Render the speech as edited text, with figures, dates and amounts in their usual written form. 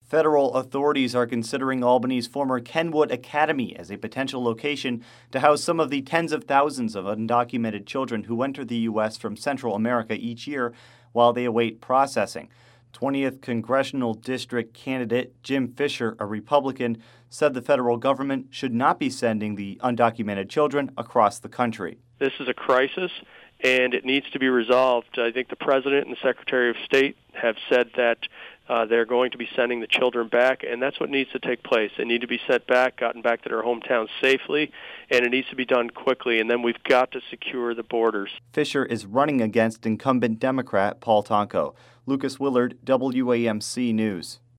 Federal authorities are considering Albany's former Kenwood Academy as a potential location to house some of the tens of thousands of undocumented children who enter the U.S. from Central America each year while they await processing. 20th Congressional District candidate Jim Fisher, a Republican, said the federal government should not be sending the undocumented children across the country. This is a crisis, and it needs to be resolved. I think the President and the Secretary of State have said that they're going to be sending the children back, and that's what needs to take place. They need to be sent back, gotten back to their hometowns safely, and it needs to be done quickly, and then we've got to secure the borders. Fisher is running against incumbent Democrat Paul Tonko. Lucas Willard, WAMC News.